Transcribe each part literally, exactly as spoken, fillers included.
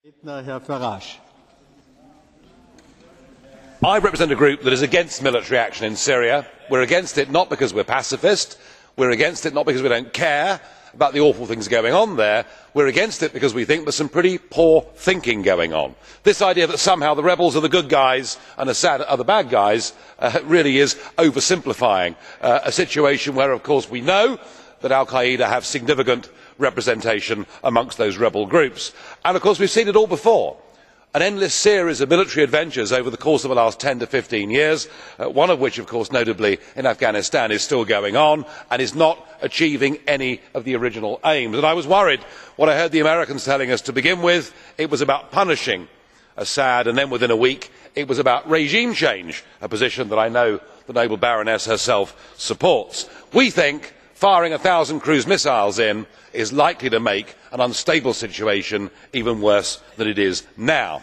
I represent a group that is against military action in Syria. We are against it not because we are pacifist, we are against it not because we do not care about the awful things going on there, we are against it because we think there is some pretty poor thinking going on. This idea that somehow the rebels are the good guys and Assad are the bad guys uh, really is oversimplifying uh, a situation where, of course, we know that al Qaeda have significant representation amongst those rebel groups. And of course we have seen it all before. An endless series of military adventures over the course of the last ten to fifteen years, uh, one of which, of course, notably in Afghanistan, is still going on and is not achieving any of the original aims. And I was worried what I heard the Americans telling us to begin with. It was about punishing Assad, and then within a week it was about regime change, a position that I know the noble Baroness herself supports. We think firing a thousand cruise missiles in is likely to make an unstable situation even worse than it is now.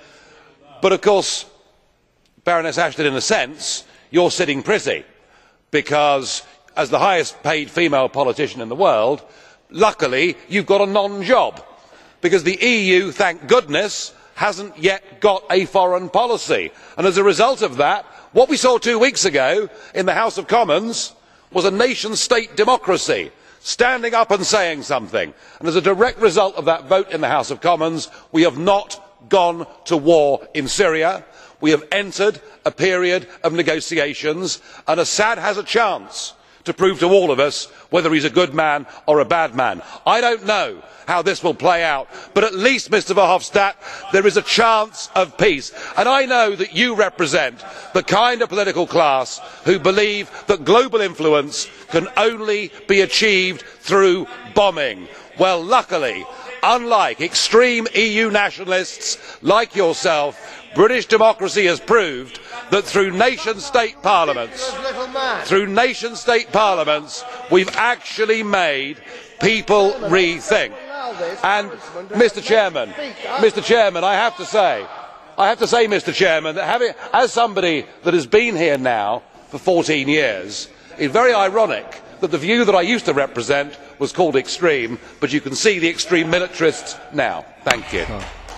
But of course, Baroness Ashton, in a sense, you are sitting pretty, because as the highest paid female politician in the world, luckily you have got a non job, because the E U, thank goodness, has not yet got a foreign policy. And as a result of that, what we saw two weeks ago in the House of Commons was a nation state democracy standing up and saying something, and as a direct result of that vote in the House of Commons, we have not gone to war in Syria. We have entered a period of negotiations, and Assad has a chance to prove to all of us whether he is a good man or a bad man. I do not know how this will play out, but at least, Mr Verhofstadt, there is a chance of peace. And I know that you represent the kind of political class who believe that global influence can only be achieved through bombing. Well, luckily, unlike extreme E U nationalists like yourself, British democracy has proved that through nation state parliaments, through nation state parliaments, we have actually made people rethink. And Mr Chairman, Mr Chairman, I have to say, I have to say, Mr Chairman, that having, as somebody that has been here now for fourteen years, it is very ironic that the view that I used to represent was called extreme, but you can see the extreme militarists now. Thank you.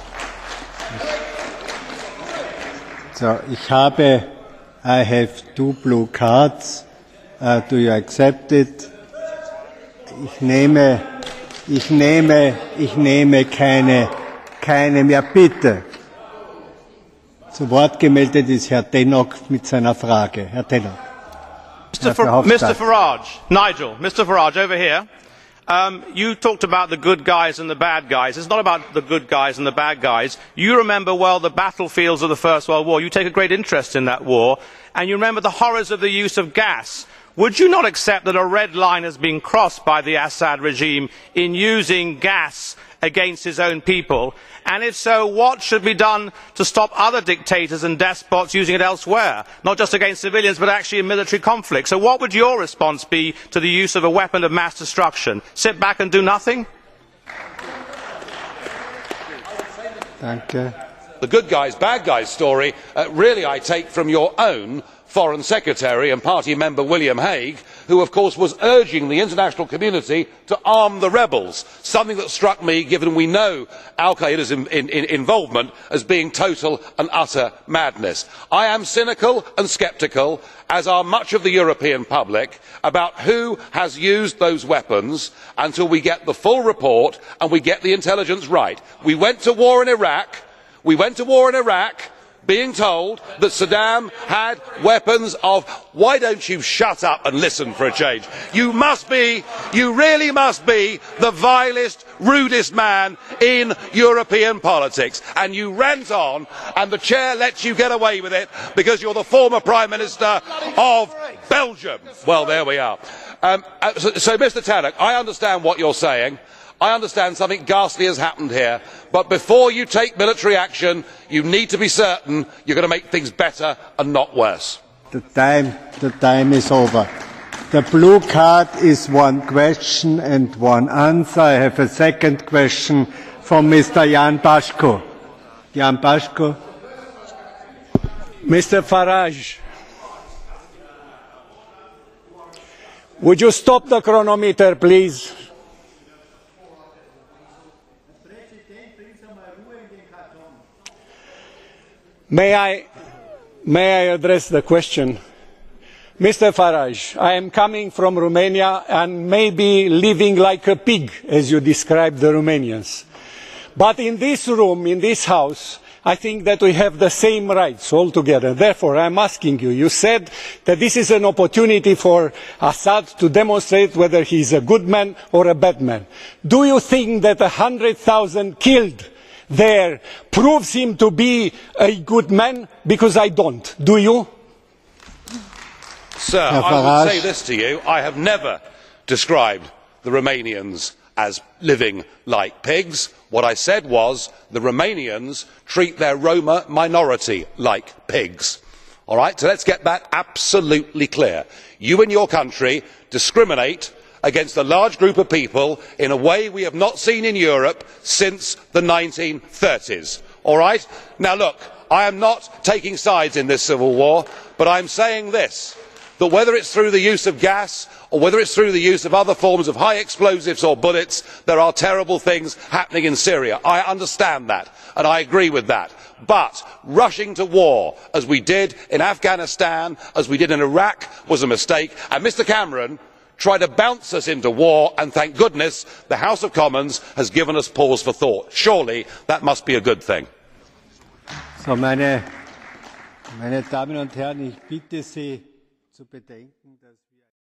So, ich habe, I have two blue cards. Uh, do you accept it? Ich nehme, ich nehme, ich nehme keine, keine mehr. Bitte. Zu Wort gemeldet ist Herr Tannock mit seiner Frage. Herr Tannock. Mr Farage, Nigel, Mr Farage, over here. Um, you talked about the good guys and the bad guys. It is not about the good guys and the bad guys. You remember well the battlefields of the First World War. You take a great interest in that war, and you remember the horrors of the use of gas. Would you not accept that a red line has been crossed by the Assad regime in using gas against his own people? And if so, what should be done to stop other dictators and despots using it elsewhere, not just against civilians but actually in military conflict? So what would your response be to the use of a weapon of mass destruction? Sit back and do nothing? Danke. The good guys, bad guys story, uh, really I take from your own Foreign Secretary and party member William Hague, who of course was urging the international community to arm the rebels, something that struck me, given we know al Qaeda's in, in, in involvement, as being total and utter madness. I am cynical and sceptical, as are much of the European public, about who has used those weapons until we get the full report and we get the intelligence right. We went to war in Iraq, we went to war in Iraq, being told that Saddam had weapons of... Why don't you shut up and listen for a change? You must be, you really must be the vilest, rudest man in European politics. And you rant on, and the chair lets you get away with it because you're the former Prime Minister of Belgium. Well, there we are. Um, so, so, Mr Tannock, I understand what you're saying. I understand something ghastly has happened here, but before you take military action, you need to be certain you are going to make things better and not worse. The time, the time is over. The blue card is one question and one answer. I have a second question from Mister Jan Bashko. Jan Bashko. Mister Farage, would you stop the chronometer, please? May I, may I address the question? Mister Farage, I am coming from Romania and maybe living like a pig, as you described the Romanians. But in this room, in this house, I think that we have the same rights altogether. Therefore, I am asking you, you said that this is an opportunity for Assad to demonstrate whether he is a good man or a bad man. Do you think that a hundred thousand killed there proves him to be a good man? Because I don't. Do you? Sir, I would say this to you. I have never described the Romanians as living like pigs. What I said was the Romanians treat their Roma minority like pigs. All right? So let's get that absolutely clear. You in your country discriminate against a large group of people in a way we have not seen in Europe since the nineteen thirties. All right? Now look, I am not taking sides in this civil war, but I am saying this, that whether it is through the use of gas or whether it is through the use of other forms of high explosives or bullets, there are terrible things happening in Syria. I understand that and I agree with that. But rushing to war, as we did in Afghanistan, as we did in Iraq, was a mistake, and Mr Cameron tried to bounce us into war, and thank goodness the House of Commons has given us pause for thought. Surely that must be a good thing. So, meine, meine Damen und Herren, ich bitte Sie zu bedenken, dass